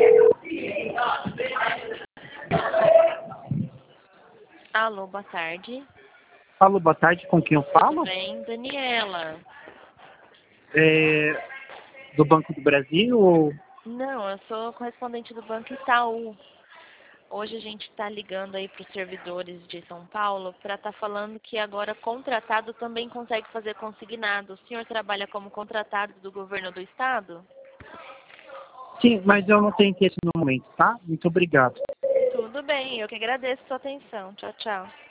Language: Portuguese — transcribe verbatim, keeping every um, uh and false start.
Alô, boa tarde. Alô, boa tarde, com quem eu falo? Tudo bem, Daniela? É, do Banco do Brasil ou... Não, eu sou correspondente do Banco Itaú. Hoje a gente está ligando aí para os servidores de São Paulo para estar falando que agora contratado também consegue fazer consignado. O senhor trabalha como contratado do governo do estado? Sim, mas eu não tenho interesse no momento, tá? Muito obrigado. Tudo bem, eu que agradeço a sua atenção. Tchau, tchau.